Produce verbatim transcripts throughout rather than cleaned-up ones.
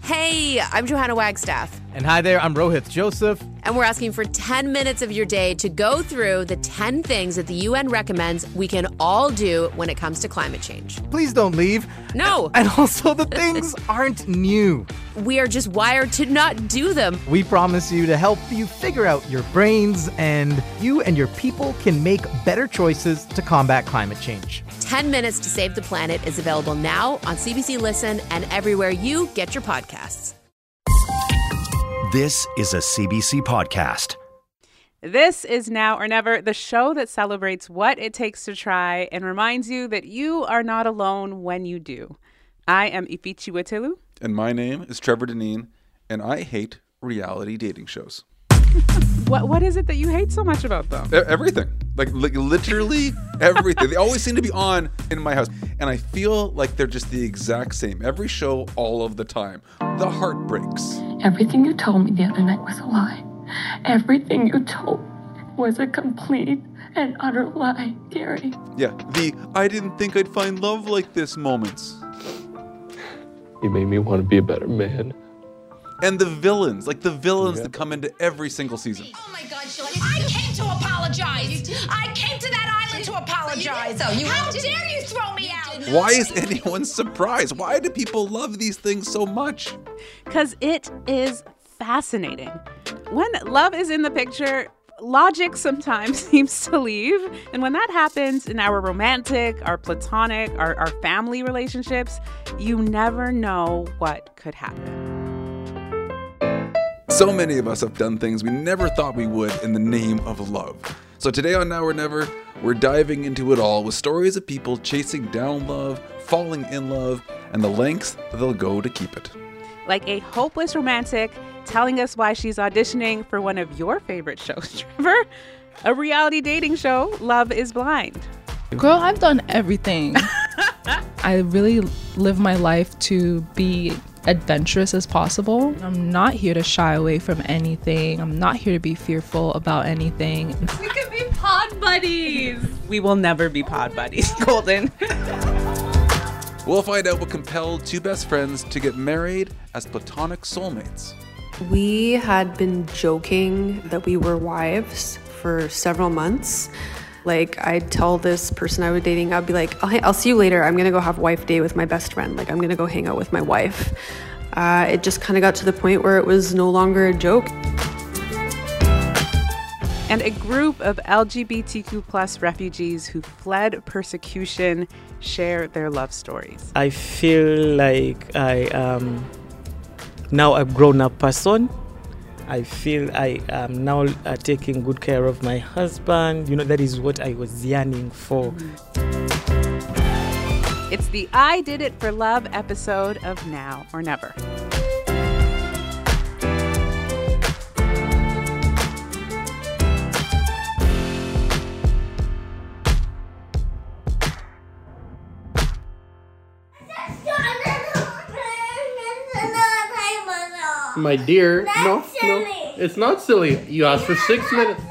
Hey, I'm Johanna Wagstaff. And hi there, I'm Rohith Joseph. And we're asking for ten minutes of your day to go through the ten things that the U N recommends we can all do when it comes to climate change. Please don't leave. No. And also, the things aren't new. We are just wired to not do them. We promise you to help you figure out your brains, and you and your people can make better choices to combat climate change. ten minutes to Save the Planet is available now on C B C Listen and everywhere you get your podcasts. This is a C B C podcast. This is Now or Never, the show that celebrates what it takes to try and reminds you that you are not alone when you do. I am Ifichi Wetilu. And my name is Trevor Deneen, and I hate reality dating shows. What What is it that you hate so much about them? E- everything. Like, like literally everything. They always seem to be on in my house. And I feel like they're just the exact same. Every show, all of the time. The heart breaks. Everything you told me the other night was a lie. Everything you told me was a complete and utter lie, Gary. Yeah, the I didn't think I'd find love like this moments. You made me want to be a better man. And the villains, like the villains Yeah. that come into every single season. Oh my God, Sheila, I came to apologize. I came to that island to apologize. So you How dare you throw me out? Why is anyone surprised? Why do people love these things so much? Because it is fascinating. When love is in the picture, logic sometimes seems to leave. And when that happens in our romantic, our platonic, our, our family relationships, you never know what could happen. So many of us have done things we never thought we would in the name of love. So today on Now or Never, we're diving into it all with stories of people chasing down love, falling in love, and the lengths they'll go to keep it. Like a hopeless romantic telling us why she's auditioning for one of your favorite shows, Trevor. A reality dating show, Love is Blind. Girl, I've done everything. I really live my life to be adventurous as possible. I'm not here to shy away from anything. I'm not here to be fearful about anything. We could be pod buddies. We will never be pod buddies, Golden. We'll find out what compelled two best friends to get married as platonic soulmates. We had been joking that we were wives for several months. Like, I'd tell this person I was dating, I'd be like, I'll, I'll see you later. I'm going to go have wife day with my best friend. Like, I'm going to go hang out with my wife. Uh, it just kind of got to the point where it was no longer a joke. And a group of L G B T Q plus refugees who fled persecution share their love stories. I feel like I am now a grown-up person. I feel I am now uh, taking good care of my husband. You know, that is what I was yearning for. It's the I Did It for Love episode of Now or Never. My dear, no, no, it's not silly. You asked for six minutes.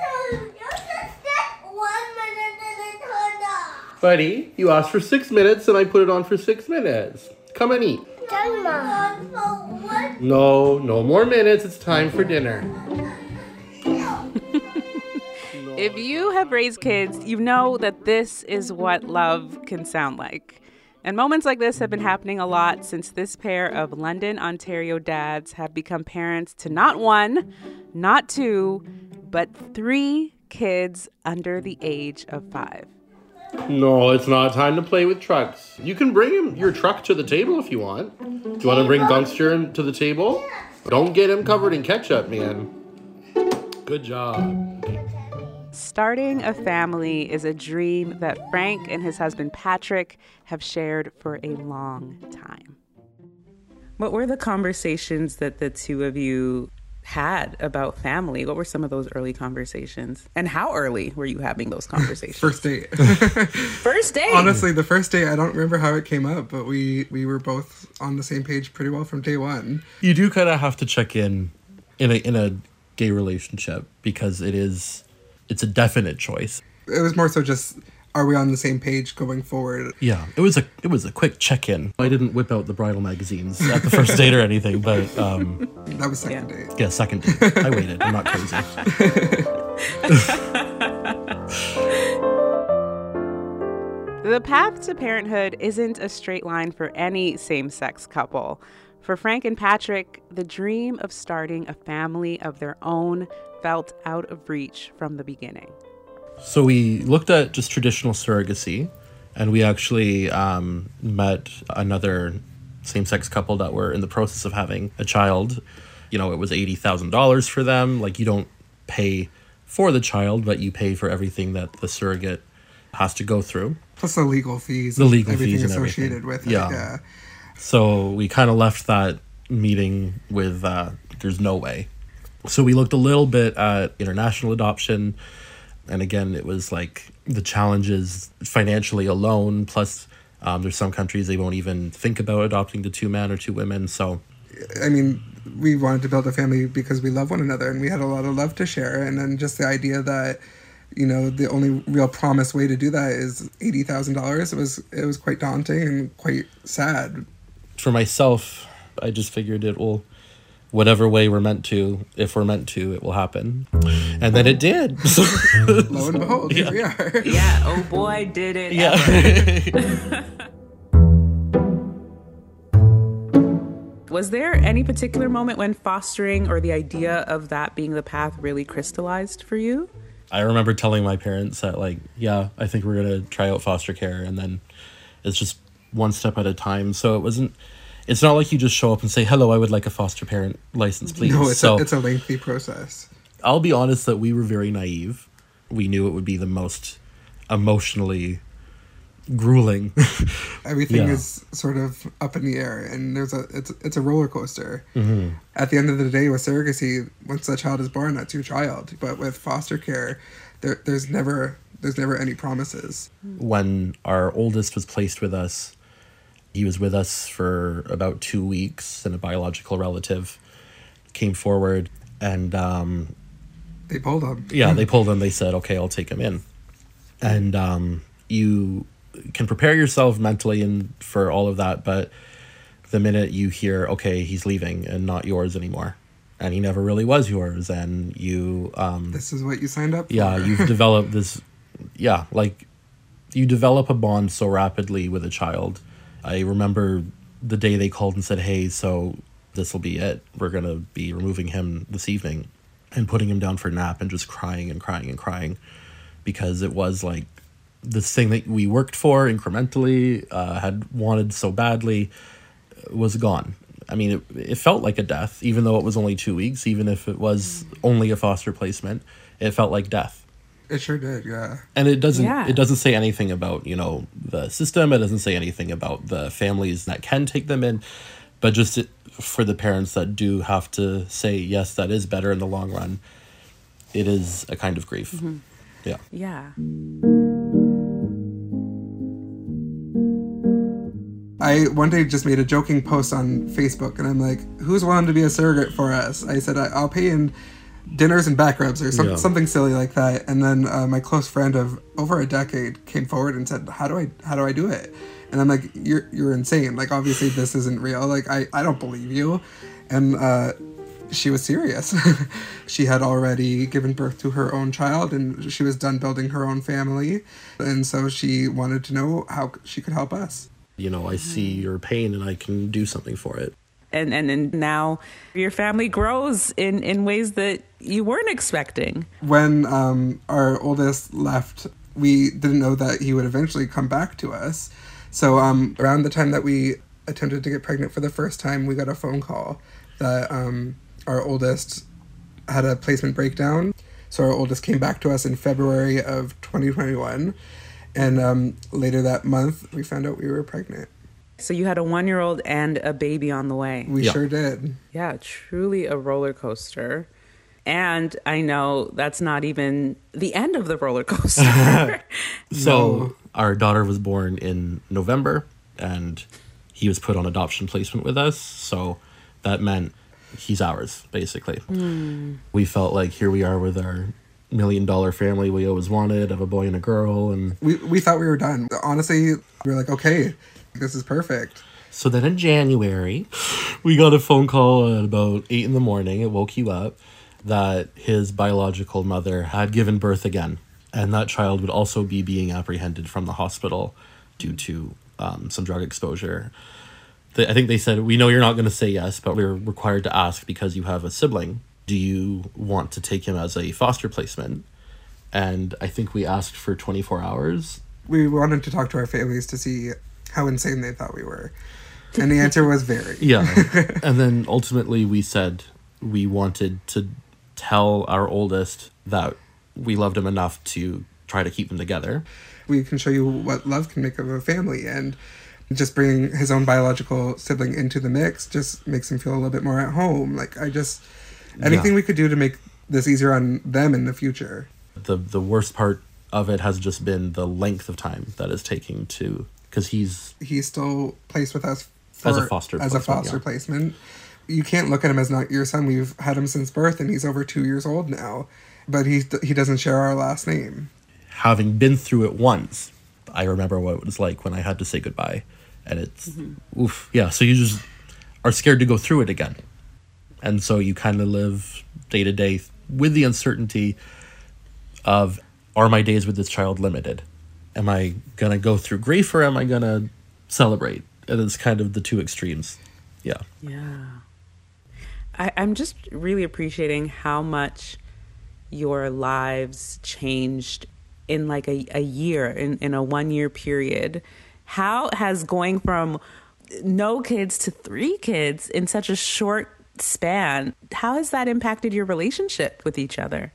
Buddy, you asked for six minutes and I put it on for six minutes. Come and eat. No, no more minutes. It's time for dinner. If you have raised kids, you know that this is what love can sound like. And moments like this have been happening a lot since this pair of London, Ontario dads have become parents to not one, not two, but three kids under the age of five. No, it's not time to play with trucks. You can bring him your truck to the table if you want. Do you want to bring Gunkster to the table? Don't get him covered in ketchup, man. Good job. Starting a family is a dream that Frank and his husband Patrick have shared for a long time. What were the conversations that the two of you had about family? What were some of those early conversations? And how early were you having those conversations? First date. First date? Honestly, the first date, I don't remember how it came up, but we, we were both on the same page pretty well from day one. You do kind of have to check in in a, in a gay relationship because it is... It's a definite choice. It was more so just, are we on the same page going forward? Yeah, it was a it was a quick check-in. I didn't whip out the bridal magazines at the first date or anything, but um, that was second yeah. date. Yeah, second date. I waited. I'm not crazy. The path to parenthood isn't a straight line for any same-sex couple. For Frank and Patrick, the dream of starting a family of their own felt out of reach from the beginning. So we looked at just traditional surrogacy, and we actually um, met another same-sex couple that were in the process of having a child. You know, it was eighty thousand dollars for them. Like, you don't pay for the child, but you pay for everything that the surrogate has to go through. Plus the legal fees. The legal everything fees and associated everything. with it. Yeah. yeah. So we kind of left that meeting with, uh, there's no way. So we looked a little bit at international adoption. And again, it was like the challenges financially alone. Plus, um, there's some countries they won't even think about adopting to two men or two women. So, I mean, we wanted to build a family because we love one another and we had a lot of love to share. And then just the idea that, you know, the only real promised way to do that is eighty thousand dollars. It was, it was quite daunting and quite sad. For myself, I just figured it will, whatever way we're meant to, if we're meant to, it will happen. And then it did. So, lo and behold, yeah. here we are. Yeah, oh boy, did it yeah. ever. Was there any particular moment when fostering or the idea of that being the path really crystallized for you? I remember telling my parents that, like, yeah, I think we're going to try out foster care. And then it's just one step at a time. So it wasn't, it's not like you just show up and say, hello, I would like a foster parent license, please. No, it's, so a, it's a lengthy process. I'll be honest that we were very naive. We knew it would be the most emotionally grueling. Everything yeah. is sort of up in the air, and there's a it's it's a roller coaster. Mm-hmm. At the end of the day, with surrogacy, once a child is born, that's your child. But with foster care, there there's never there's never any promises. When our oldest was placed with us, he was with us for about two weeks, and a biological relative came forward, and um, they pulled him. Yeah, they pulled him. They said, "Okay, I'll take him in," and um, you can prepare yourself mentally and for all of that, but the minute you hear, okay, he's leaving and not yours anymore, and he never really was yours, and you um this is what you signed up for. Yeah, you've developed this yeah like you develop a bond so rapidly with a child. I remember the day they called and said, hey, so this will be it, we're gonna be removing him this evening, and putting him down for a nap, and just crying and crying and crying, because it was like this thing that we worked for incrementally, uh, had wanted so badly, was gone. I mean, it, it felt like a death, even though it was only two weeks, even if it was only a foster placement, it felt like death. It sure did, yeah. And it doesn't Yeah. it doesn't say anything about, you know, the system. It doesn't say anything about the families that can take them in, but just it, for the parents that do have to say, yes, that is better in the long run, it is a kind of grief. Mm-hmm. Yeah. Yeah. I one day just made a joking post on Facebook, and I'm like, who's willing to be a surrogate for us? I said, I, I'll pay in dinners and back rubs or some, Yeah. something silly like that. And then uh, my close friend of over a decade came forward and said, how do I how do I do it? And I'm like, you're you're insane. Like, obviously this isn't real. Like, I, I don't believe you. And uh, she was serious. She had already given birth to her own child, and she was done building her own family. And so she wanted to know how she could help us. You know, I see your pain and I can do something for it. And, and and now your family grows in, in ways that you weren't expecting. When um, our oldest left, we didn't know that he would eventually come back to us. So um, around the time that we attempted to get pregnant for the first time, we got a phone call that um, our oldest had a placement breakdown. So our oldest came back to us in February of twenty twenty-one. And um, later that month, we found out we were pregnant. So you had a one-year-old and a baby on the way. We Yeah. sure did. Yeah, truly a roller coaster. And I know that's not even the end of the roller coaster. So No. our daughter was born in November, and he was put on adoption placement with us. So that meant he's ours, basically. Mm. We felt like here we are with our million dollar family we always wanted of a boy and a girl. And we, we thought we were done. Honestly, we were like, okay, this is perfect. So then in January, we got a phone call at about eight in the morning. It woke you up that his biological mother had given birth again. And that child would also be being apprehended from the hospital due to um, some drug exposure. I think they said, we know you're not going to say yes, but we're required to ask because you have a sibling. Do you want to take him as a foster placement? And I think we asked for twenty-four hours. We wanted to talk to our families to see how insane they thought we were. And the answer was very. Yeah. And then ultimately we said we wanted to tell our oldest that we loved him enough to try to keep them together. We can show you what love can make of a family, and just bringing his own biological sibling into the mix just makes him feel a little bit more at home. Like, I just, anything yeah. we could do to make this easier on them in the future. The the worst part of it has just been the length of time that is taking to, because he's... He's still placed with us for, as a foster as placement, a foster yeah. placement. You can't look at him as not your son. We've had him since birth, and he's over two years old now. But he he doesn't share our last name. Having been through it once, I remember what it was like when I had to say goodbye. And it's, mm-hmm. oof. Yeah, so you just are scared to go through it again. And so you kind of live day to day with the uncertainty of, are my days with this child limited? Am I going to go through grief, or am I going to celebrate? And it's kind of the two extremes. Yeah. Yeah. I, I'm just really appreciating how much your lives changed in like a, a year, in, in a one year period. How has going from no kids to three kids in such a short span, how has that impacted your relationship with each other?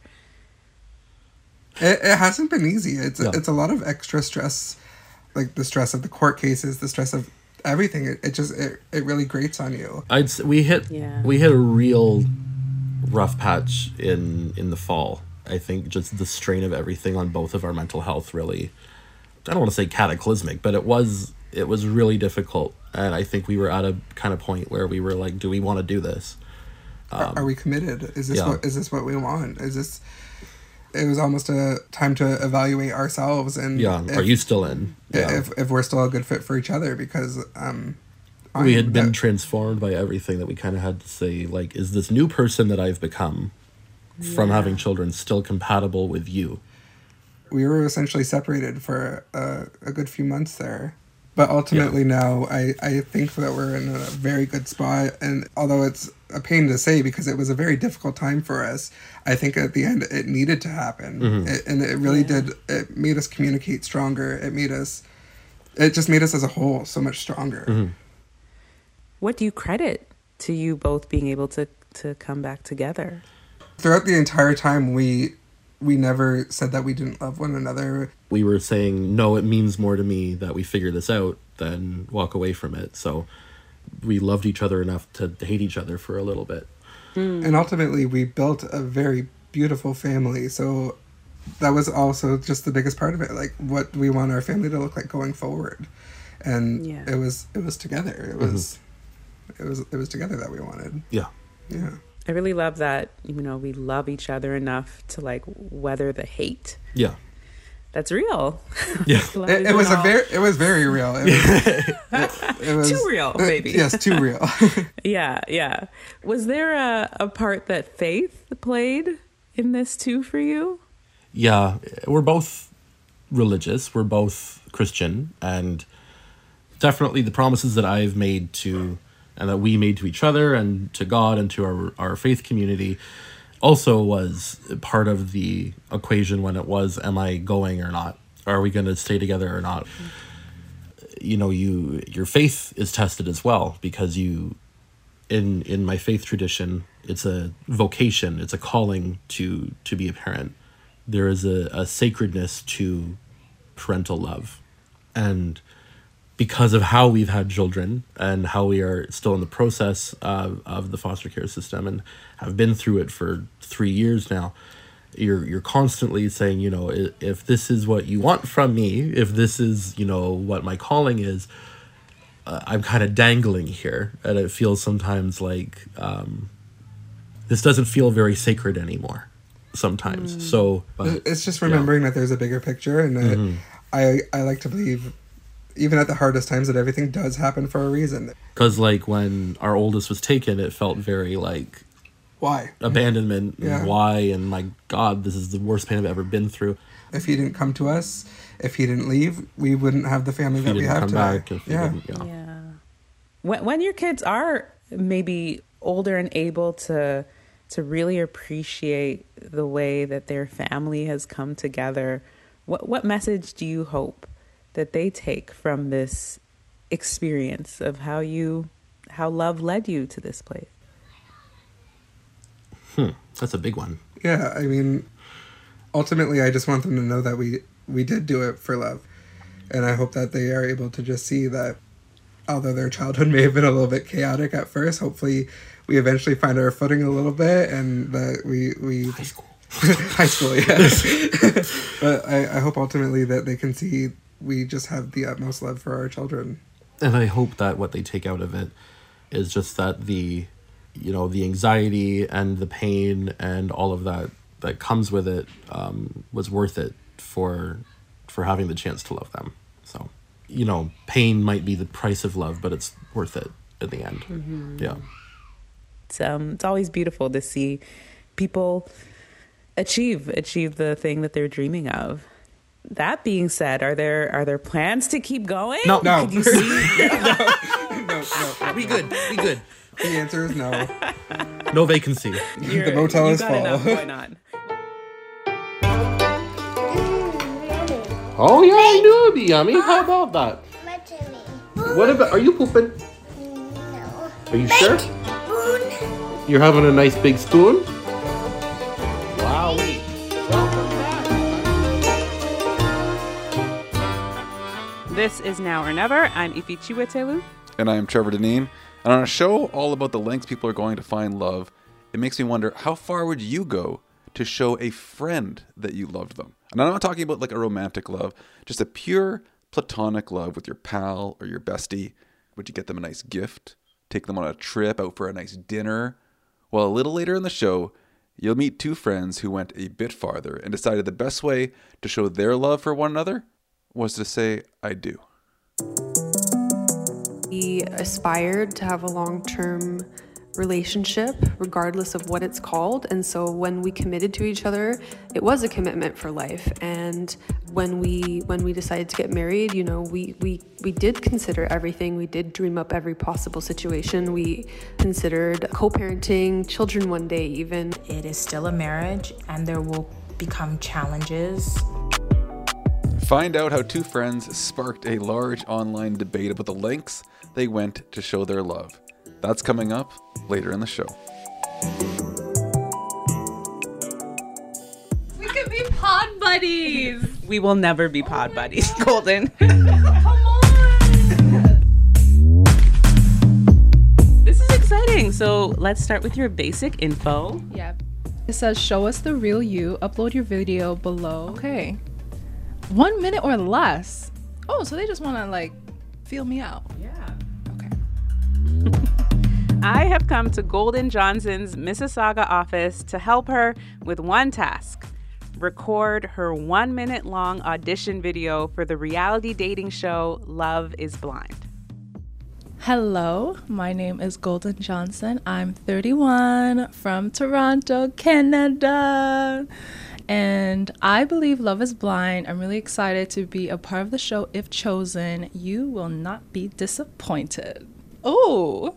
It, it hasn't been easy. It's yeah. it's a lot of extra stress, like the stress of the court cases, the stress of everything. It, it just it, it really grates on you. I'd say we hit yeah. we hit a real rough patch in in the fall. I think just the strain of everything on both of our mental health really, I don't want to say cataclysmic, but it was it was really difficult. And I think we were at a kind of point where we were like, do we want to do this? Um, are, are we committed? Is this yeah. what is this what we want? Is this it was almost a time to evaluate ourselves and yeah, if, are you still in? Yeah. If if we're still a good fit for each other, because um we had been that, transformed by everything that we kind of had to say, like, is this new person that I've become from yeah. having children still compatible with you? We were essentially separated for a, a good few months there. But ultimately yeah. now I, I think that we're in a very good spot. And although it's a pain to say because it was a very difficult time for us, I think at the end it needed to happen. Mm-hmm. It, and it really yeah. did. It made us communicate stronger. It made us, it just made us as a whole so much stronger. Mm-hmm. What do you credit to you both being able to, to come back together? Throughout the entire time, we we never said that we didn't love one another. We were saying, no, it means more to me that we figure this out than walk away from it. So we loved each other enough to hate each other for a little bit. Mm. And ultimately, we built a very beautiful family. So that was also just the biggest part of it. Like, what do we want our family to look like going forward? And yeah. it was it was together. It was mm-hmm. it was it was together that we wanted. Yeah. Yeah. I really love that, you know, we love each other enough to like weather the hate. Yeah. That's real. Yeah. it, it was all. a very it was very real. It was, it, it was too real, maybe. Yes, too real. yeah, yeah. Was there a, a part that faith played in this too for you? Yeah. We're both religious. We're both Christian, and definitely the promises that I've made to and that we made to each other and to God and to our, our faith community also was part of the equation when it was, am I going or not? Are we going to stay together or not? Mm-hmm. You know, you your faith is tested as well, because you, in in my faith tradition, it's a vocation, it's a calling to to be a parent. There is a, a sacredness to parental love. And because of how we've had children and how we are still in the process of, of the foster care system and have been through it for three years now, you're you're constantly saying, you know, if, if this is what you want from me, if this is, you know, what my calling is, uh, I'm kind of dangling here. And it feels sometimes like um, this doesn't feel very sacred anymore. sometimes. Mm. So but, it's just remembering yeah. that there's a bigger picture, and that mm-hmm. I I like to believe, even at the hardest times, that everything does happen for a reason. Because like when our oldest was taken, it felt very like why abandonment, yeah. and why, and my God, this is the worst pain I've ever been through. If he didn't come to us, if he didn't leave, we wouldn't have the family if that we have come today. Back, if yeah. yeah. yeah. When when your kids are maybe older and able to to really appreciate the way that their family has come together, what what message do you hope that they take from this experience of how you how love led you to this place? Hmm, that's a big one. Yeah, I mean, ultimately, I just want them to know that we we did do it for love, and I hope that they are able to just see that, although their childhood may have been a little bit chaotic at first, hopefully we eventually find our footing a little bit, and that we we high school, high school, yeah. But I, I hope ultimately that they can see we just have the utmost love for our children. And I hope that what they take out of it is just that the, you know, the anxiety and the pain and all of that that comes with it um, was worth it for for having the chance to love them. So, you know, pain might be the price of love, but it's worth it in the end. Mm-hmm. Yeah. It's, um, it's always beautiful to see people achieve achieve the thing that they're dreaming of. That being said, are there are there plans to keep going? No, no. Could you see? no, no, no, no. We good. We good. The answer is no. No vacancy. You're, the motel you is got full. Enough going on. Oh yeah, I knew it'd be yummy. How about that? What about? Are you pooping? No. Are you sure? Spoon. You're having a nice big spoon. Wow. Welcome back. This is Now or Never. I'm Ifi Chiwetelu. And I'm Trevor Deneen. And on a show all about the lengths people are going to find love, it makes me wonder, how far would you go to show a friend that you loved them? And I'm not talking about like a romantic love, just a pure platonic love with your pal or your bestie. Would you get them a nice gift? Take them on a trip, out for a nice dinner? Well, a little later in the show, you'll meet two friends who went a bit farther and decided the best way to show their love for one another was to say, I do. We aspired to have a long-term relationship, regardless of what it's called. And so when we committed to each other, it was a commitment for life. And when we when we decided to get married, you know, we we we did consider everything. We did dream up every possible situation. We considered co-parenting, children one day even. It is still a marriage, and there will become challenges. Find out how two friends sparked a large online debate about the lengths they went to show their love. That's coming up later in the show. We could be pod buddies. We will never be pod buddies, Golden. Come on. This is exciting. So let's start with your basic info. Yeah. It says, show us the real you. Upload your video below. Okay. One minute or less. Oh, so they just want to like feel me out. Yeah. Okay. I have come to Golden Johnson's Mississauga office to help her with one task: record her one minute long audition video for the reality dating show Love is Blind. Hello, my name is Golden Johnson. I'm thirty-one from Toronto, Canada. And I believe Love is Blind. I'm really excited to be a part of the show. If chosen, you will not be disappointed. Oh.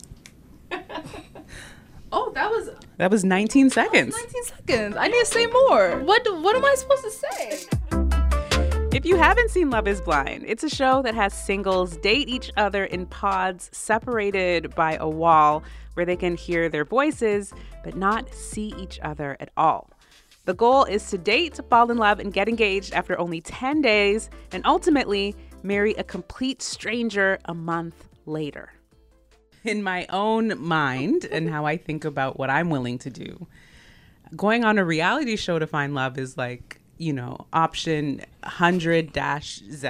Oh, that was... That was nineteen seconds. That was nineteen seconds. I need to say more. What, what am I supposed to say? If you haven't seen Love is Blind, it's a show that has singles date each other in pods separated by a wall where they can hear their voices but not see each other at all. The goal is to date, fall in love, and get engaged after only ten days, and ultimately marry a complete stranger a month later. In my own mind and how I think about what I'm willing to do, going on a reality show to find love is like, you know, option one hundred dash Z.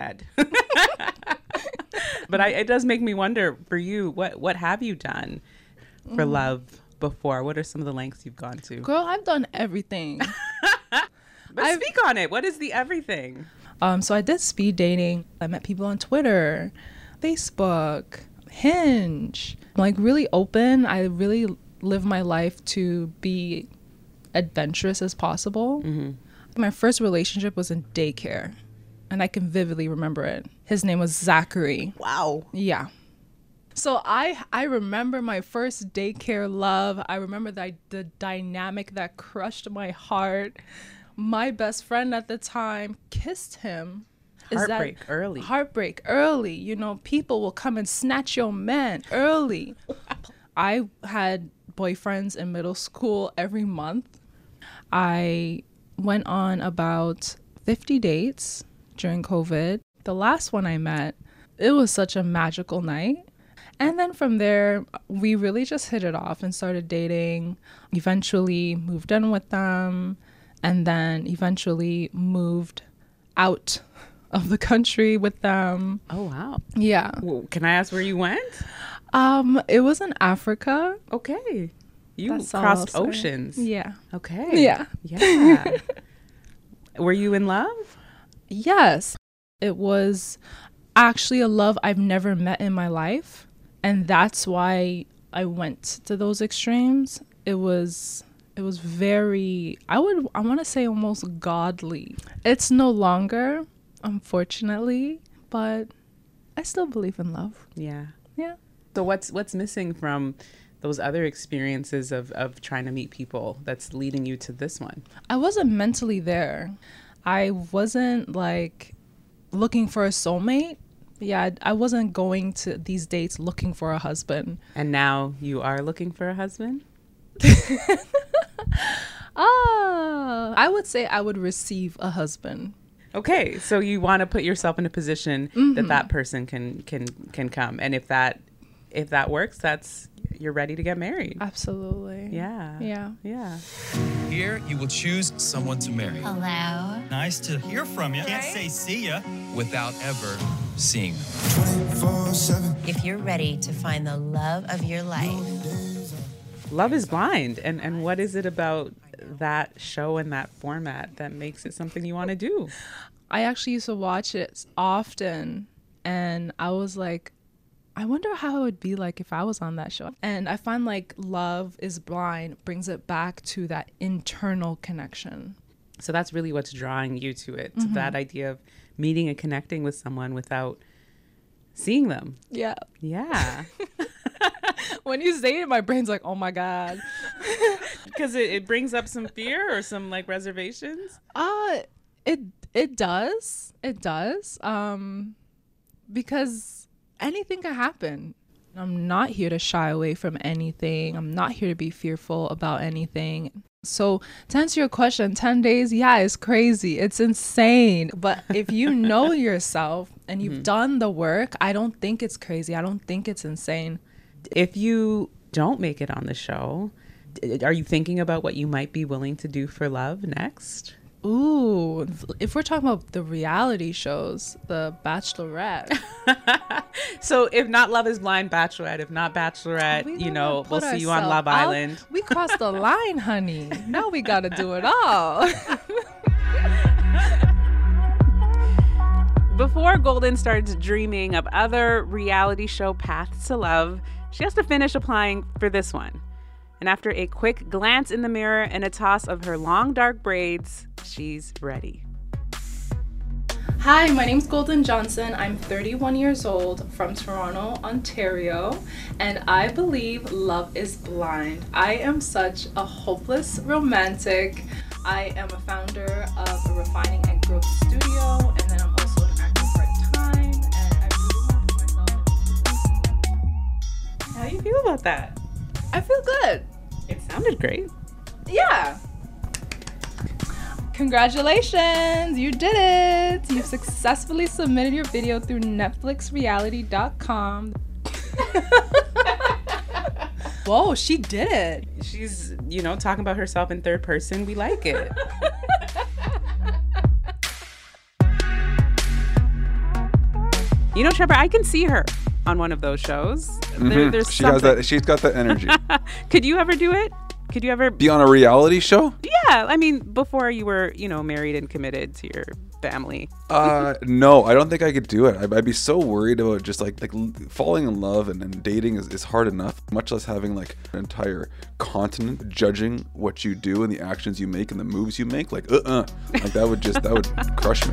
But I, it does make me wonder, for you, what, what have you done for mm. love before? What are some of the lengths you've gone to? Girl, I've done everything. But speak on it. What is the everything? Um, so I did speed dating. I met people on Twitter, Facebook, Hinge. I'm like really open. I really live my life to be adventurous as possible. Mm-hmm. My first relationship was in daycare, and I can vividly remember it. His name was Zachary. Wow. Yeah. So I I remember my first daycare love. I remember the, the dynamic that crushed my heart. My best friend at the time kissed him. Heartbreak early. Heartbreak early. You know, people will come and snatch your man early. I had boyfriends in middle school every month. I went on about fifty dates during COVID. The last one I met, it was such a magical night. And then from there, we really just hit it off and started dating. Eventually moved in with them, and then eventually moved out of the country with them. Oh, wow. Yeah. Well, can I ask where you went? Um, it was in Africa. Okay. You That's all crossed I'll say. oceans. Yeah. Okay. Yeah. Yeah. Were you in love? Yes. It was actually a love I've never met in my life. And that's why I went to those extremes. It was it was very, I would I want to say almost godly. It's no longer, unfortunately, but I still believe in love. Yeah. Yeah. So what's what's missing from those other experiences of, of trying to meet people that's leading you to this one? I wasn't mentally there. I wasn't like looking for a soulmate. Yeah, I wasn't going to these dates looking for a husband. And now you are looking for a husband? Ah, I would say I would receive a husband. Okay, so you want to put yourself in a position Mm-hmm. that that person can can can come, and if that if that works, that's you're ready to get married. Absolutely. Yeah. Yeah. Yeah. Here, you will choose someone to marry. Hello. Nice to hear from you. Can't say see ya without ever seeing them. If you're ready to find the love of your life. Love is Blind, and and what is it about that show and that format that makes it something you want to do? I actually used to watch it often, and I was like, I wonder how it would be like if I was on that show. And I find like Love is Blind brings it back to that internal connection. So that's really what's drawing you to it, to Mm-hmm. that idea of meeting and connecting with someone without seeing them. Yeah. Yeah. When you say it, my brain's like, oh my God. Because it, it brings up some fear or some like reservations? Uh, it it does. It does. Um, because anything can happen. I'm not here to shy away from anything. I'm not here to be fearful about anything. So to answer your question, ten days, yeah, it's crazy. It's insane. But if you know yourself and you've mm-hmm. done the work, I don't think it's crazy. I don't think it's insane. If you don't make it on the show, are you thinking about what you might be willing to do for love next? Ooh, if we're talking about the reality shows, The Bachelorette. So if not Love is Blind, Bachelorette. If not Bachelorette, you know, we'll see you on Love Island. Out. We crossed the line, honey. Now we got to do it all. Before Golden starts dreaming of other reality show paths to love, she has to finish applying for this one. And after a quick glance in the mirror and a toss of her long dark braids, she's ready. Hi, my name's Golden Johnson. I'm thirty-one years old from Toronto, Ontario, and I believe love is blind. I am such a hopeless romantic. I am a founder of a refining and growth studio, and then I'm also an actor part-time, and I really want to put myself. How do you feel about that? I feel good. It sounded great. Yeah. Congratulations, you did it. You've successfully submitted your video through Netflix Reality dot com. Whoa, she did it. She's, you know, talking about herself in third person. We like it. You know, Trevor, I can see her on one of those shows. Mm-hmm. There, there's she has something. that. She's got that energy. Could you ever do it? Could you ever be on a reality show? Yeah, I mean, before you were, you know, married and committed to your family. Uh, no, I don't think I could do it. I'd, I'd be so worried about just like like falling in love and, and dating is, is hard enough, much less having like an entire continent judging what you do and the actions you make and the moves you make. Like, uh-uh. Like that would just, that would crush me.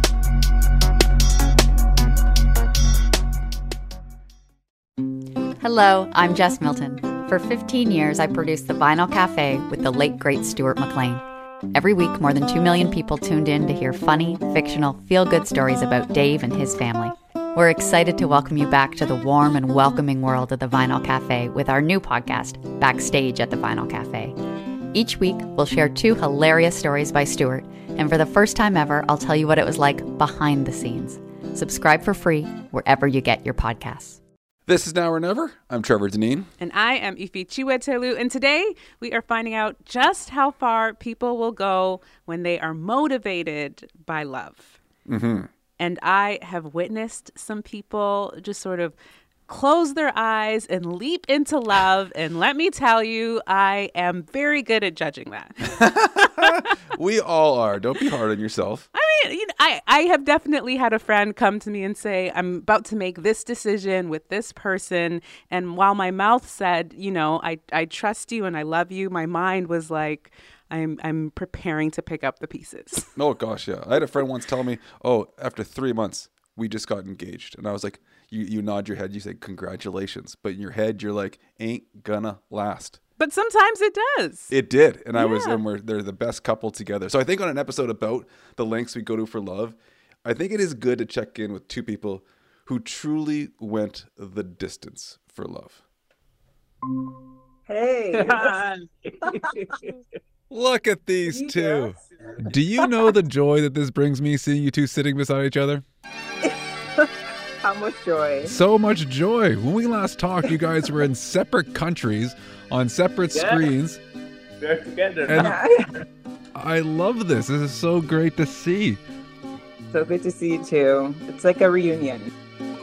Hello, I'm Jess Milton. For fifteen years, I produced The Vinyl Cafe with the late, great Stuart McLean. Every week, more than two million people tuned in to hear funny, fictional, feel-good stories about Dave and his family. We're excited to welcome you back to the warm and welcoming world of The Vinyl Cafe with our new podcast, Backstage at The Vinyl Cafe. Each week, we'll share two hilarious stories by Stuart, and for the first time ever, I'll tell you what it was like behind the scenes. Subscribe for free wherever you get your podcasts. This is Now or Never. I'm Trevor Deneen. And I am Ifi Chiwetelu. And today we are finding out just how far people will go when they are motivated by love. Mm-hmm. And I have witnessed some people just sort of close their eyes and leap into love. And let me tell you, I am very good at judging that. We all are. Don't be hard on yourself. I mean, you know, I, I have definitely had a friend come to me and say, I'm about to make this decision with this person. And while my mouth said, you know, I, I trust you and I love you, my mind was like, I'm I'm preparing to pick up the pieces. Oh, gosh, yeah. I had a friend once tell me, oh, after three months, we just got engaged. And I was like, you, you nod your head, you say, congratulations. But in your head, you're like, ain't gonna last. But sometimes it does. It did. And yeah. I was, and we're, they're the best couple together. So I think on an episode about the lengths we go to for love, I think it is good to check in with two people who truly went the distance for love. Hey. Look at these two. Do you know the joy that this brings me seeing you two sitting beside each other? How much joy? So much joy. When we last talked, you guys were in separate countries on separate Yeah. screens. We're together. And I love this. This is so great to see. So good to see you too. It's like a reunion.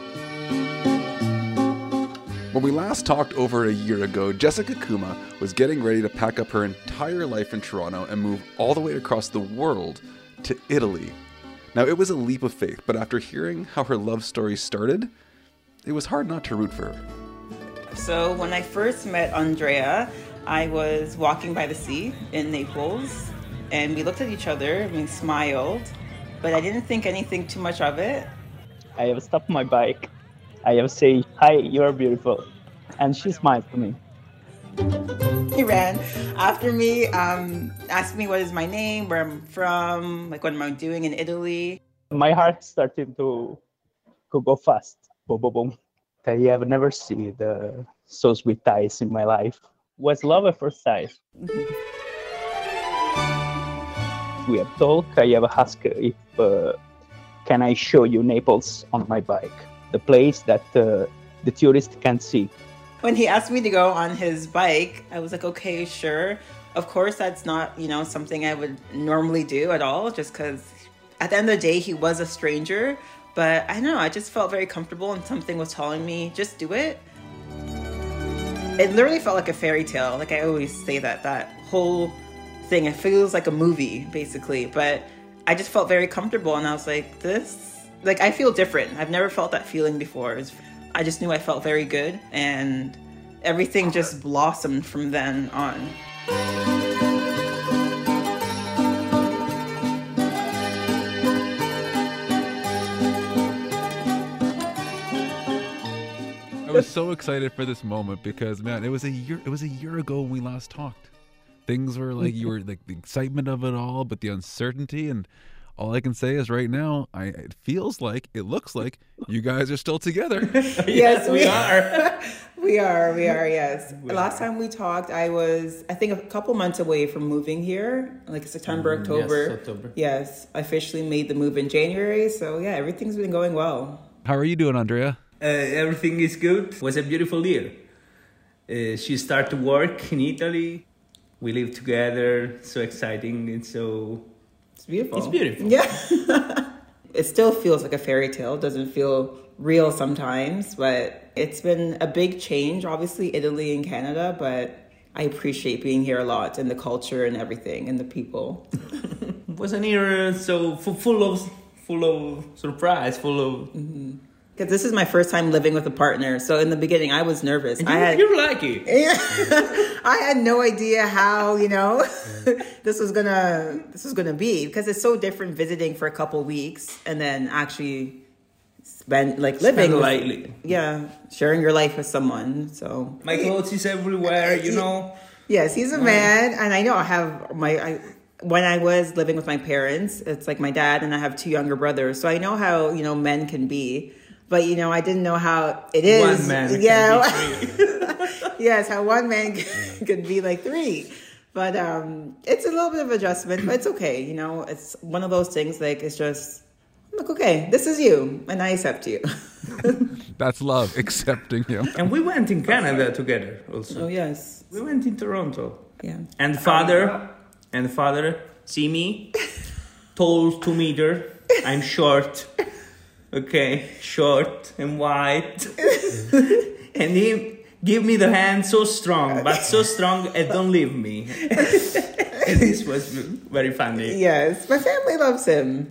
When we last talked over a year ago, Jessica Kuma was getting ready to pack up her entire life in Toronto and move all the way across the world to Italy. Now, it was a leap of faith, but after hearing how her love story started, it was hard not to root for her. So when I first met Andrea, I was walking by the sea in Naples, and we looked at each other and we smiled, but I didn't think anything too much of it. I have stopped my bike. I have said, hi, you're beautiful. And she smiled to me. He ran after me, um, asked me what is my name, where I'm from, like what am I doing in Italy. My heart started to, to go fast. Boom, boom, boom. I have never seen the so sweet eyes in my life. Was love at first sight. We have talked. I have asked if uh, can I show you Naples on my bike, the place that uh, the tourist can see. When he asked me to go on his bike, I was like, okay, sure. Of course, that's not, you know, something I would normally do at all, just because at the end of the day, he was a stranger. But I don't know, I just felt very comfortable and something was telling me, just do it. It literally felt like a fairy tale. Like I always say that, that whole thing, it feels like a movie, basically. But I just felt very comfortable and I was like, this, like I feel different. I've never felt that feeling before. It was, I just knew I felt very good and everything just blossomed from then on. I was so excited for this moment because, man, it was a year. It was a year ago when we last talked. Things were like, you were like the excitement of it all, but the uncertainty. And all I can say is, right now, I it feels like, it looks like, you guys are still together. Yes, we are. we are. We are. Yes. Last time we talked, I was, I think, a couple months away from moving here, like September, Mm, October. yes, October. Yes, I officially made the move in January. So yeah, everything's been going well. How are you doing, Andrea? Uh, everything is good. It was a beautiful year. Uh, she started to work in Italy. We live together. So exciting and so... It's beautiful. It's beautiful. Yeah. It still feels like a fairy tale. It doesn't feel real sometimes, but it's been a big change. Obviously, Italy and Canada, but I appreciate being here a lot, and the culture and everything and the people. Wasn't here so full of full of surprise, full of. Mm-hmm. Because this is my first time living with a partner. So in the beginning, I was nervous. You, I had, you're lucky. I had no idea how, you know, this was gonna this was gonna be, because it's so different visiting for a couple weeks and then actually spend like living Spend with, lightly. Yeah, sharing your life with someone. So My clothes is everywhere, you know. Yes, he's a man, and I know I have my. I, when I was living with my parents, it's like my dad and I have two younger brothers, so I know how, you know, men can be. But, you know, I didn't know how it is. One man yeah. can be three. Yes, how one man could be like three. But um, it's a little bit of adjustment, but it's okay. You know, it's one of those things, like, it's just, I'm like, okay, this is you, and I accept you. That's love, accepting you. And we went in Canada together also. Oh, yes. We went in Toronto. Yeah. And father, and father, see me, tall, two meter, I'm short. Okay, short and white. And he give me the hand so strong, but so strong it don't leave me. And this was very funny. Yes, my family loves him.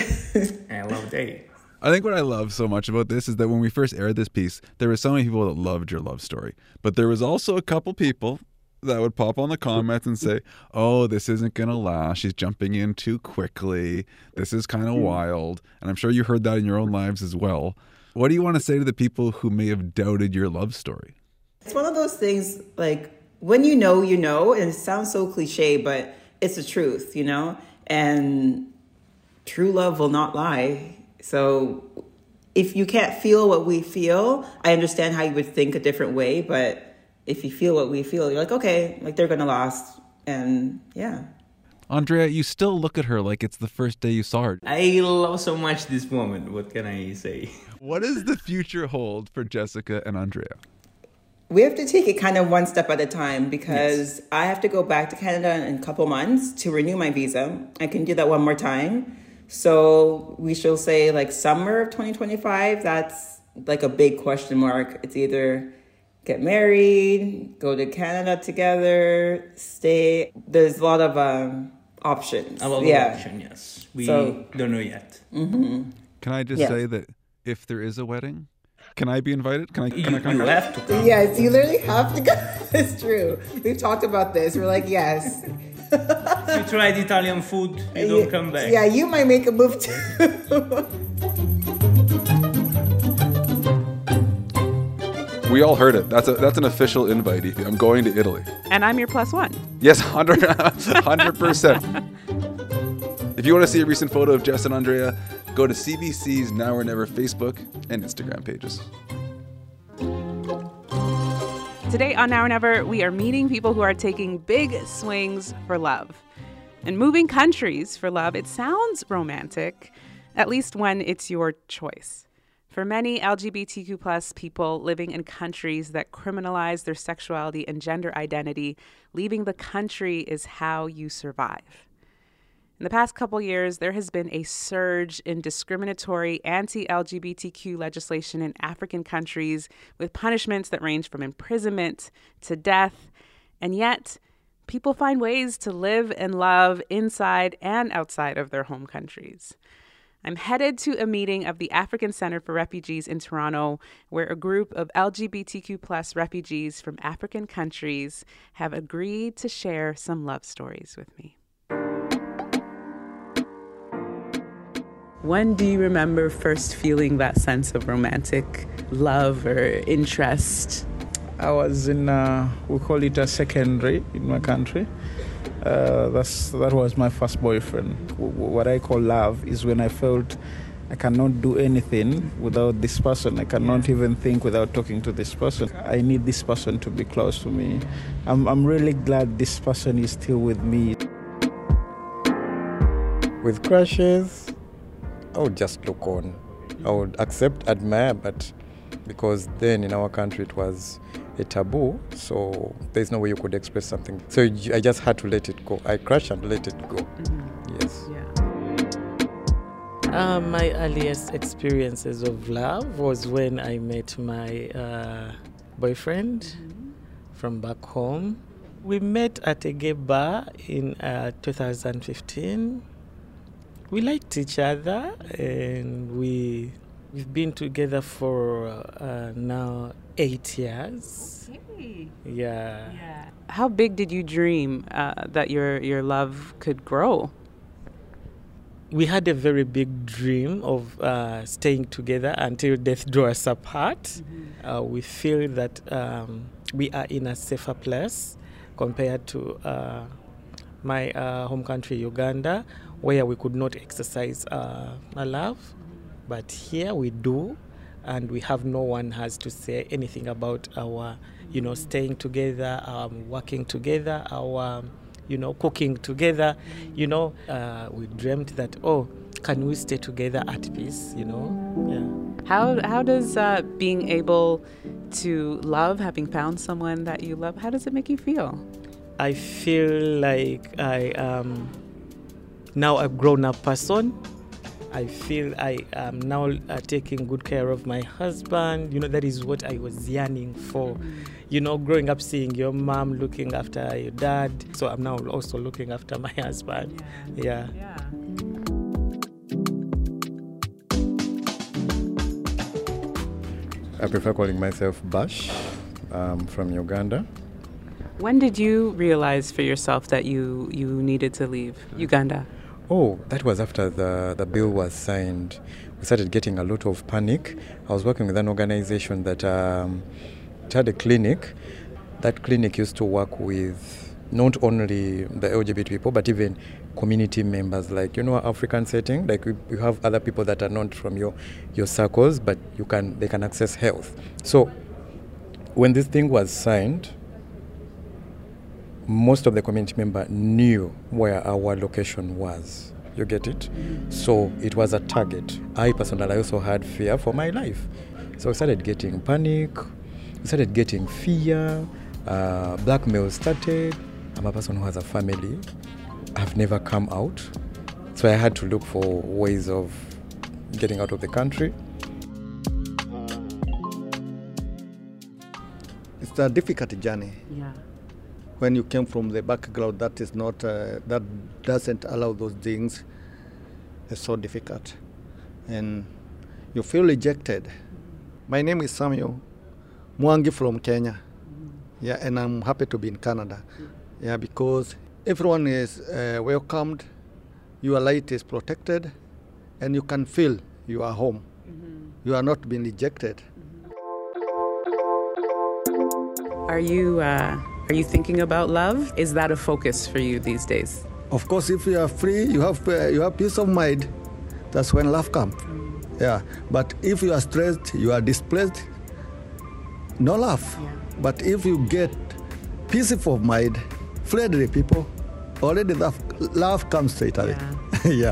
I love Dave. I think what I love so much about this is that when we first aired this piece, there were so many people that loved your love story. But there was also a couple people that would pop on the comments and say, oh, this isn't going to last. She's jumping in too quickly. This is kind of wild. And I'm sure you heard that in your own lives as well. What do you want to say to the people who may have doubted your love story? It's one of those things, like, when you know, you know, and it sounds so cliche, but it's the truth, you know? And true love will not lie. So if you can't feel what we feel, I understand how you would think a different way, but if you feel what we feel, you're like, okay, like they're going to last. And yeah. Andrea, you still look at her like it's the first day you saw her. I love so much this moment. What can I say? What does the future hold for Jessica and Andrea? We have to take it kind of one step at a time, because yes. I have to go back to Canada in a couple months to renew my visa. I can do that one more time. So we shall say like summer of twenty twenty-five. That's like a big question mark. It's either get married, go to Canada together, stay. There's a lot of um, options. A lot yeah. of options, yes. We so, don't know yet. Mm-hmm. Can I just yes. say that if there is a wedding, can I be invited? Can I, can you, I come? You have to come. Yes, you literally have to go. It's true. We've talked about this. We're like, yes. If you tried Italian food, you don't come back. Yeah, you might make a move too. We all heard it. That's a that's an official invite, Ethan. I'm going to Italy. And I'm your plus one. Yes, one hundred percent. If you want to see a recent photo of Jess and Andrea, go to C B C's Now or Never Facebook and Instagram pages. Today on Now or Never, we are meeting people who are taking big swings for love. And moving countries for love, it sounds romantic, at least when it's your choice. For many L G B T Q plus people living in countries that criminalize their sexuality and gender identity, leaving the country is how you survive. In the past couple years, there has been a surge in discriminatory anti-L G B T Q legislation in African countries, with punishments that range from imprisonment to death. And yet, people find ways to live and love inside and outside of their home countries. I'm headed to a meeting of the African Center for Refugees in Toronto, where a group of L G B T Q plus refugees from African countries have agreed to share some love stories with me. When do you remember first feeling that sense of romantic love or interest? I was in, uh, we call it a secondary in my country. Uh, that's that was my first boyfriend. W- what I call love is when I felt I cannot do anything without this person. I cannot even think without talking to this person. I need this person to be close to me. I'm I'm really glad this person is still with me. With crushes, I would just look on. I would accept, admire, but because then in our country it was a taboo, so there's no way you could express something. So I just had to let it go. I crushed and let it go. Mm-hmm. Yes. Yeah. Uh, my earliest experiences of love was when I met my uh, boyfriend mm-hmm. from back home. We met at a gay bar in uh, two thousand fifteen. We liked each other, and we, we've been together for uh, now eight years. Okay. Yeah. Yeah. How big did you dream uh, that your, your love could grow? We had a very big dream of uh, staying together until death drew us apart. Mm-hmm. Uh, we feel that um, we are in a safer place compared to uh, my uh, home country, Uganda, where we could not exercise uh, our love. But here we do, and we have no one has to say anything about our, you know, staying together, um, working together, our, you know, cooking together. You know, uh, we dreamt that, oh, can we stay together at peace, you know? Yeah. How, how does uh, being able to love, having found someone that you love, how does it make you feel? I feel like I am now a grown-up person. I feel I am now uh, taking good care of my husband. You know, that is what I was yearning for. Mm-hmm. You know, growing up seeing your mom looking after your dad. So I'm now also looking after my husband. Yeah. Yeah. I prefer calling myself Bash. I'm from Uganda. When did you realize for yourself that you, you needed to leave Uganda? Oh, that was after the, the bill was signed. We started getting a lot of panic. I was working with an organization that um, had a clinic. That clinic used to work with not only the L G B T people, but even community members, like, you know, African setting, like you have other people that are not from your, your circles, but you can they can access health. So when this thing was signed, most of the community member knew where our location was. You get it? So it was a target. I personally also had fear for my life. So I started getting panic, I started getting fear, uh, blackmail started. I'm a person who has a family. I've never come out. So I had to look for ways of getting out of the country. It's a difficult journey. Yeah. When you came from the background that is not, uh, that doesn't allow those things, it's so difficult. And you feel rejected. My name is Samuel Mwangi from Kenya. Yeah, and I'm happy to be in Canada. Yeah, because everyone is uh, welcomed, your light is protected, and you can feel you are home. Mm-hmm. You are not being rejected. Are you... Uh Are you thinking about love? Is that a focus for you these days? Of course, if you are free, you have uh, you have peace of mind. That's when love comes. Yeah. But if you are stressed, you are displaced, no love. Yeah. But if you get peace of mind, friendly people, already love, love comes straight away. Yeah. Yeah.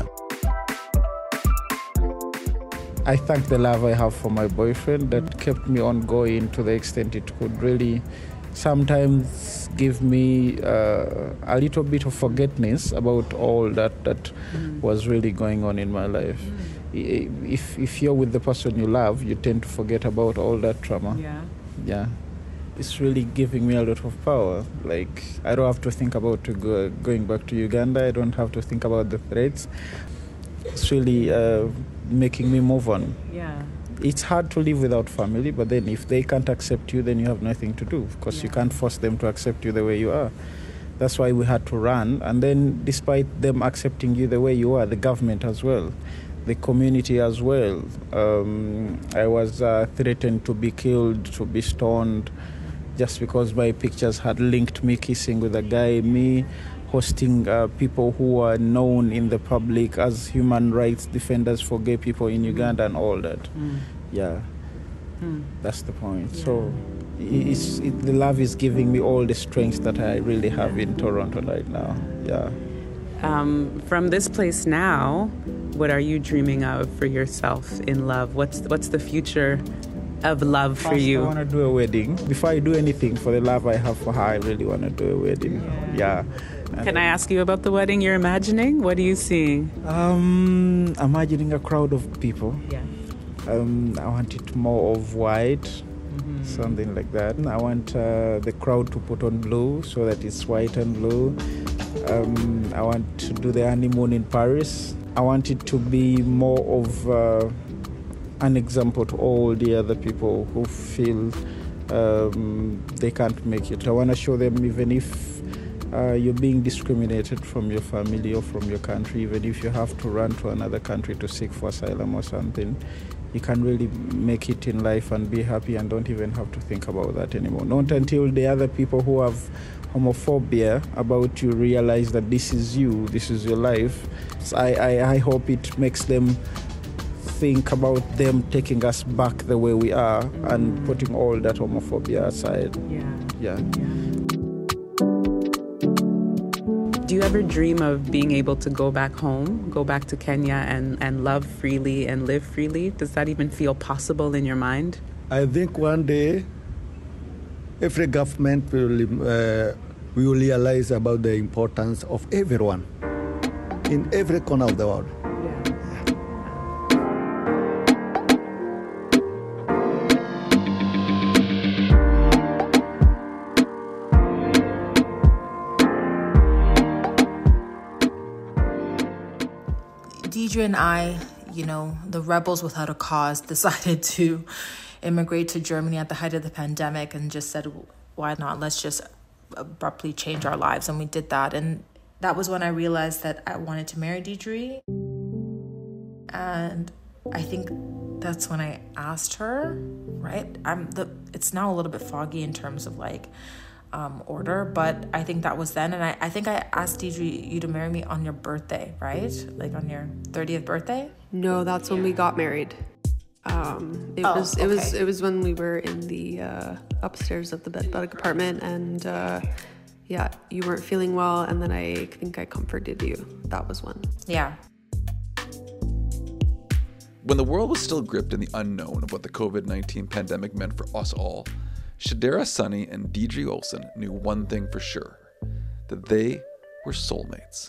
I thank the love I have for my boyfriend that kept me on going to the extent it could really sometimes give me uh, a little bit of forgetfulness about all that that mm. was really going on in my life. Mm. If if you're with the person you love, you tend to forget about all that trauma. Yeah. Yeah. It's really giving me a lot of power. Like, I don't have to think about to go, going back to Uganda. I don't have to think about the threats. It's really uh, making me move on. Yeah. It's hard to live without family, but then if they can't accept you, then you have nothing to do, because yeah. you can't force them to accept you the way you are. That's why we had to run. And then despite them accepting you the way you are, the government as well, the community as well, um, I was uh, threatened to be killed, to be stoned, just because my pictures had linked me kissing with a guy, me hosting uh, people who are known in the public as human rights defenders for gay people in Uganda and all that. Mm. Yeah, mm. That's the point. Yeah. So it's, it, the love is giving me all the strength that I really have in Toronto right now. Yeah. Um, from this place now, what are you dreaming of for yourself in love? What's what's the future of love for First, you? I want to do a wedding. Before I do anything for the love I have for her, I really want to do a wedding. Yeah. yeah. Can I ask you about the wedding you're imagining? What are you seeing? Um, imagining a crowd of people. Yeah. Um, I want it more of white, something like that. I want uh, the crowd to put on blue so that it's white and blue. Um, I want to do the honeymoon in Paris. I want it to be more of uh, an example to all the other people who feel um, they can't make it. I want to show them even if uh, you're being discriminated from your family or from your country, even if you have to run to another country to seek for asylum or something, you can really make it in life and be happy and don't even have to think about that anymore. Not until the other people who have homophobia about you realize that this is you, this is your life. So I, I, I hope it makes them think about them taking us back the way we are mm. and putting all that homophobia aside. Yeah. Yeah. Do you ever dream of being able to go back home, go back to Kenya and, and love freely and live freely? Does that even feel possible in your mind? I think one day every government will, uh, will realize about the importance of everyone in every corner of the world. Deidre and I, you know, the rebels without a cause, decided to immigrate to Germany at the height of the pandemic and just said, why not? Let's just abruptly change our lives. And we did that. And that was when I realized that I wanted to marry Deidre. And I think that's when I asked her, right? I'm the. It's now a little bit foggy in terms of like um, order, but I think that was then. And I, I think I asked Deidre you to marry me on your birthday, right? Like on your thirtieth birthday? No, that's when we got married. Um, it Oh, was it was okay. it was when we were in the uh, upstairs of the bed bug apartment, and uh, yeah, you weren't feeling well, and then I think I comforted you. That was when. Yeah. When the world was still gripped in the unknown of what the covid nineteen pandemic meant for us all, Shadera Sunny and Deidre Olsen knew one thing for sure, that they were soulmates.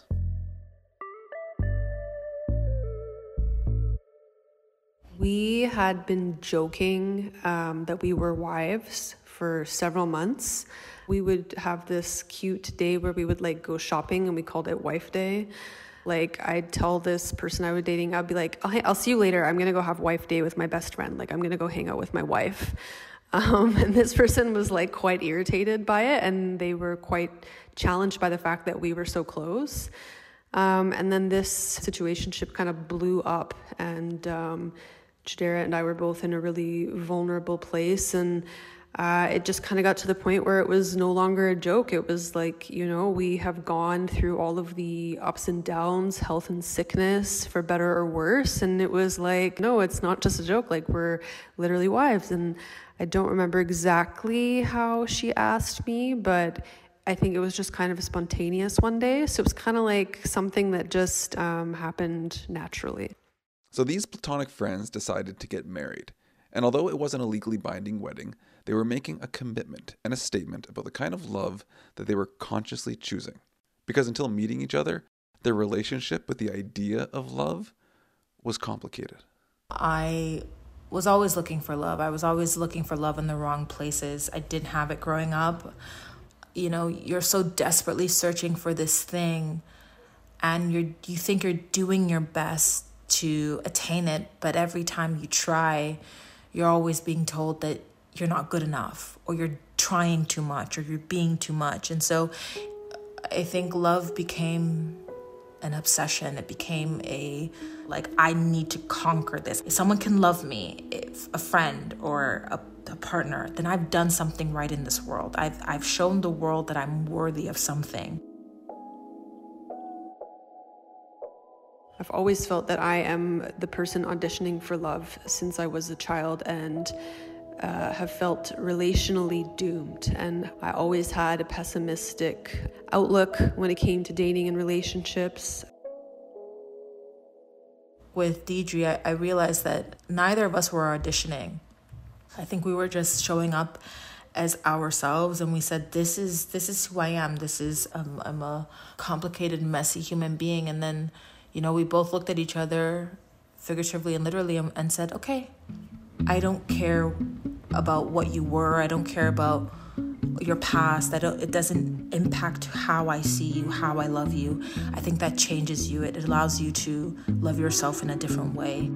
We had been joking um, that we were wives for several months. We would have this cute day where we would like go shopping, and we called it Wife Day. Like I'd tell this person I was dating, I'd be like, oh, hey, I'll see you later. I'm going to go have Wife Day with my best friend. Like I'm going to go hang out with my wife. Um, and this person was like quite irritated by it, and they were quite challenged by the fact that we were so close. Um, and then this situationship kind of blew up, and um, Shadera and I were both in a really vulnerable place, and uh, it just kind of got to the point where it was no longer a joke. It was like, you know, we have gone through all of the ups and downs, health and sickness, for better or worse, and it was like, no, it's not just a joke. Like we're literally wives. And I don't remember exactly how she asked me, but I think it was just kind of spontaneous one day. So it was kind of like something that just um, happened naturally. So these platonic friends decided to get married. And although it wasn't a legally binding wedding, they were making a commitment and a statement about the kind of love that they were consciously choosing. Because until meeting each other, their relationship with the idea of love was complicated. I was always looking for love. I was always looking for love in the wrong places. I didn't have it growing up. You know, you're so desperately searching for this thing, and you're you think you're doing your best to attain it, but every time you try, you're always being told that you're not good enough, or you're trying too much, or you're being too much. And so I think love became an obsession. It became a, like, I need to conquer this. If someone can love me, if a friend or a, a partner, then I've done something right in this world. I've I've shown the world that I'm worthy of something. I've always felt that I am the person auditioning for love since I was a child, and uh, have felt relationally doomed. And I always had a pessimistic outlook when it came to dating and relationships. With Deidre, I, I realized that neither of us were auditioning. I think we were just showing up as ourselves, and we said, this is this is who I am. This is, um, I'm a complicated, messy human being. And then, you know, we both looked at each other figuratively and literally and, and said, okay, I don't care about what you were. I don't care about your past. I don't, it doesn't impact how I see you, how I love you. I think that changes you. It allows you to love yourself in a different way.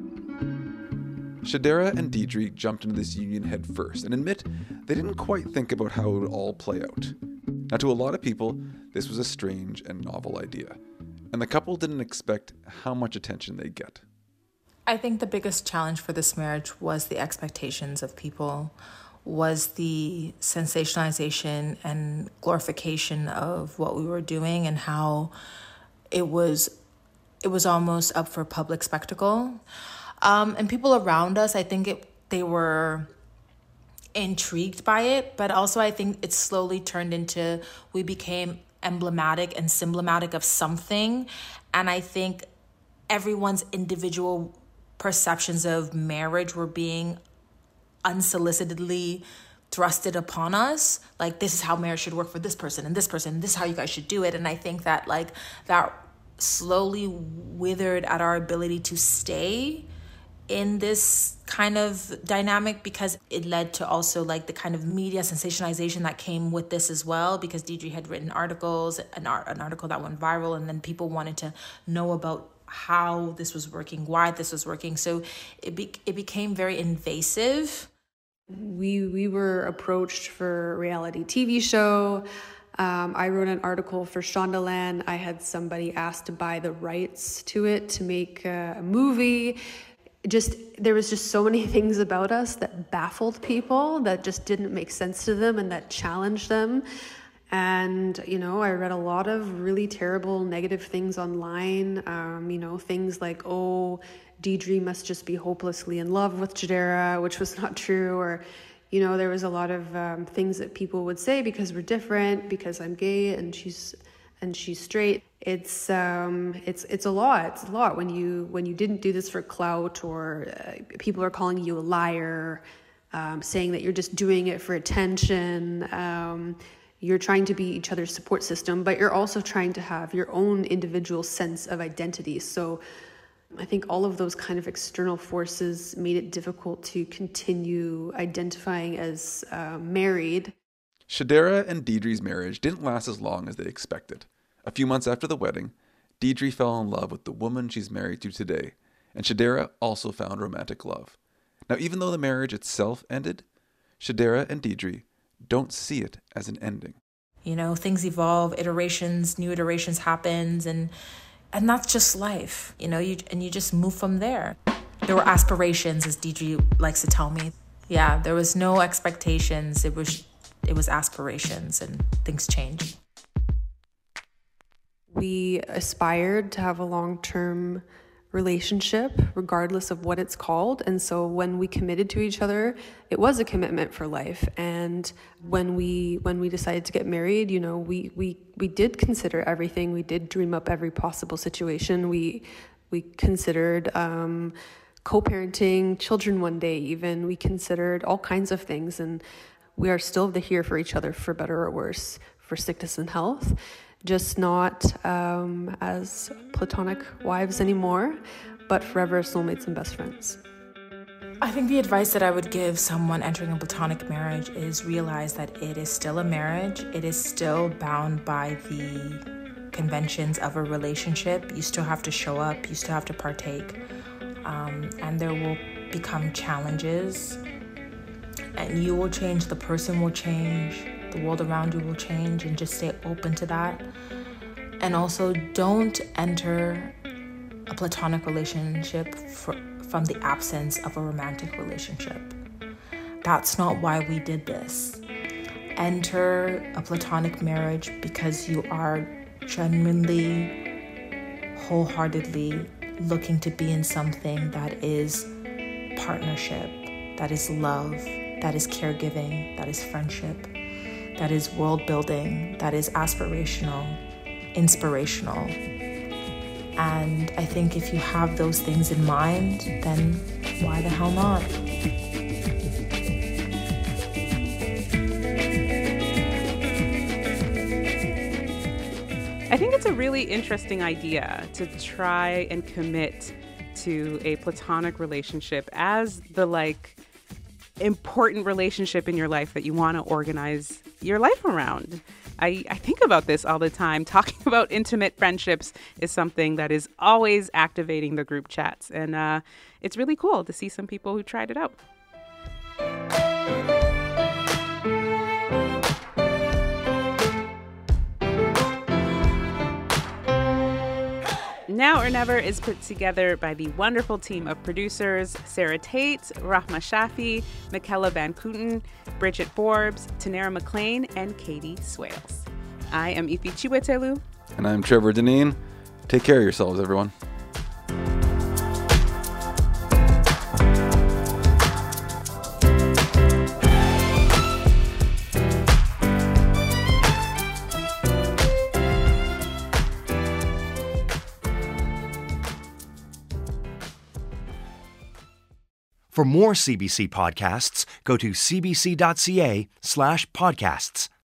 Shadera and Deidre jumped into this union head first and admit they didn't quite think about how it would all play out. Now, to a lot of people, this was a strange and novel idea, and the couple didn't expect how much attention they'd get. I think the biggest challenge for this marriage was the expectations of people, was the sensationalization and glorification of what we were doing and how it was it was almost up for public spectacle. Um, and people around us, I think it they were intrigued by it, but also I think it slowly turned into, we became emblematic and symbolic of something. And I think everyone's individual perceptions of marriage were being unsolicitedly thrusted upon us. Like, this is how marriage should work for this person and this person, and this is how you guys should do it. And I think that like that slowly withered at our ability to stay in this kind of dynamic, because it led to also like the kind of media sensationalization that came with this as well, because Deidre had written articles, an, art, an article that went viral, and then people wanted to know about how this was working, why this was working. So it be, it became very invasive. We we were approached for a reality T V show. Um, I wrote an article for Shondaland. I had somebody asked to buy the rights to it to make a movie. Just there was just so many things about us that baffled people, that just didn't make sense to them and that challenged them. And, you know, I read a lot of really terrible negative things online, um, you know, things like, oh, Deidre must just be hopelessly in love with Shadera, which was not true. Or, you know, there was a lot of um, things that people would say because we're different, because I'm gay and she's and she's straight. It's um, it's it's a lot. It's a lot when you when you didn't do this for clout, or uh, people are calling you a liar, um, saying that you're just doing it for attention. Um, you're trying to be each other's support system, but you're also trying to have your own individual sense of identity. So I think all of those kind of external forces made it difficult to continue identifying as uh, married. Shadera and Deidre's marriage didn't last as long as they expected. A few months after the wedding, Deidre fell in love with the woman she's married to today, and Shadera also found romantic love. Now, even though the marriage itself ended, Shadera and Deidre don't see it as an ending. You know, things evolve, iterations, new iterations happens, and and that's just life. You know, you and you just move from there. There were aspirations, as Deidre likes to tell me. Yeah, there was no expectations. It was it was aspirations, and things changed. We aspired to have a long-term relationship, regardless of what it's called. And so when we committed to each other, it was a commitment for life. And when we when we decided to get married, you know, we we we did consider everything. We did dream up every possible situation. We we considered um, co-parenting children one day. Even we considered all kinds of things, and we are still here for each other, for better or worse, for sickness and health. Just not um, as platonic wives anymore, but forever soulmates and best friends. I think the advice that I would give someone entering a platonic marriage is realize that it is still a marriage. It is still bound by the conventions of a relationship. You still have to show up. You still have to partake. Um, and there will become challenges. And you will change. The person will change. The world around you will change, and just stay open to that. And also, don't enter a platonic relationship for, from the absence of a romantic relationship. That's not why we did this. Enter a platonic marriage because you are genuinely, wholeheartedly looking to be in something that is partnership, that is love, that is caregiving, that is friendship, that is world building, that is aspirational, inspirational. And I think if you have those things in mind, then why the hell not? I think it's a really interesting idea to try and commit to a platonic relationship as the like important relationship in your life that you want to organize your life around. I, I think about this all the time. Talking about intimate friendships is something that is always activating the group chats. And uh, it's really cool to see some people who tried it out. Now or Never is put together by the wonderful team of producers Sarah Tate, Rahma Shafi, Michaela Van Kooten, Bridget Forbes, Tanera McLean, and Katie Swales. I am Ifi Chiwetelu. And I'm Trevor Deneen. Take care of yourselves, everyone. For more C B C podcasts, go to cbc.ca slash podcasts.